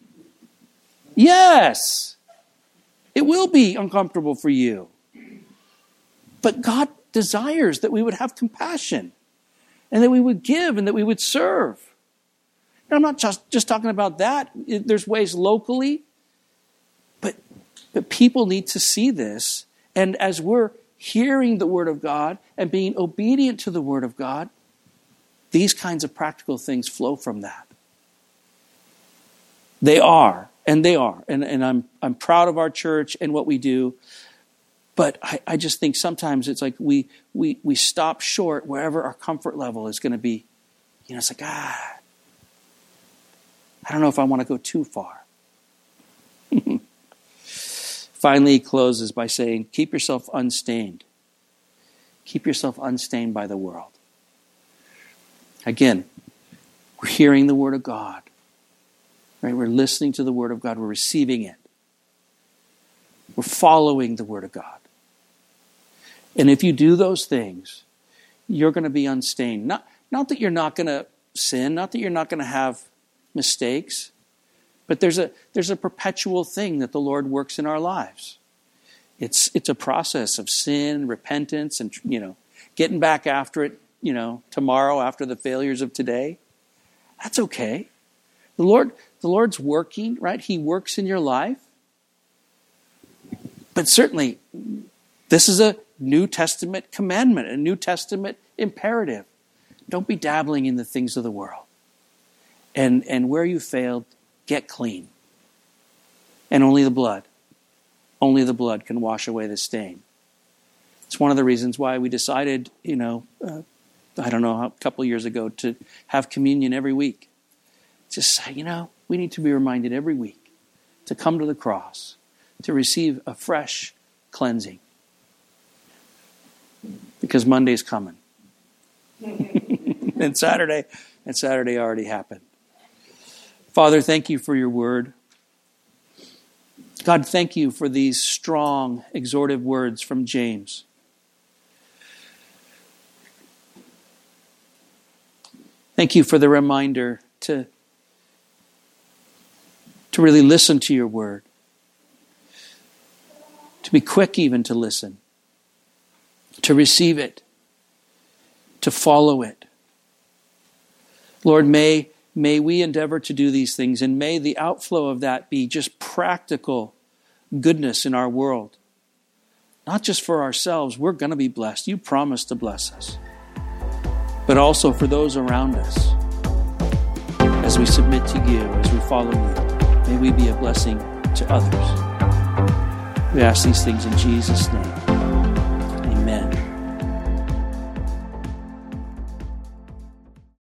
Yes. It will be uncomfortable for you. But God desires that we would have compassion and that we would give and that we would serve. And I'm not just, just talking about that. There's ways locally. But, but people need to see this. And as we're hearing the Word of God and being obedient to the Word of God, these kinds of practical things flow from that. They are, and they are. And, and I'm I'm proud of our church and what we do. But I, I just think sometimes it's like we we we stop short wherever our comfort level is going to be. You know, it's like, ah, I don't know if I want to go too far. Finally, he closes by saying, keep yourself unstained. Keep yourself unstained by the world. Again, we're hearing the Word of God. Right? We're listening to the Word of God. We're receiving it. We're following the Word of God. And if you do those things, you're going to be unstained. Not, not that you're not going to sin, not that you're not going to have mistakes, but there's a there's a perpetual thing that the Lord works in our lives. It's it's a process of sin, repentance, and you know, getting back after it, you know, tomorrow after the failures of today. That's okay. The Lord the Lord's working, right? He works in your life. But certainly this is a New Testament commandment, a New Testament imperative. Don't be dabbling in the things of the world. And and where you failed, get clean. And only the blood, only the blood can wash away the stain. It's one of the reasons why we decided, you know, uh, I don't know, a couple of years ago to have communion every week. Just, you know, we need to be reminded every week to come to the cross, to receive a fresh cleansing. Because Monday's coming. and Saturday, and Saturday already happened. Father, thank you for your word. God, thank you for these strong, exhortive words from James. Thank you for the reminder to, to really listen to your word. To be quick even to listen. To receive it. To follow it. Lord, may May we endeavor to do these things, and may the outflow of that be just practical goodness in our world. Not just for ourselves, we're going to be blessed. You promised to bless us. But also for those around us. As we submit to you, as we follow you, may we be a blessing to others. We ask these things in Jesus' name. Amen.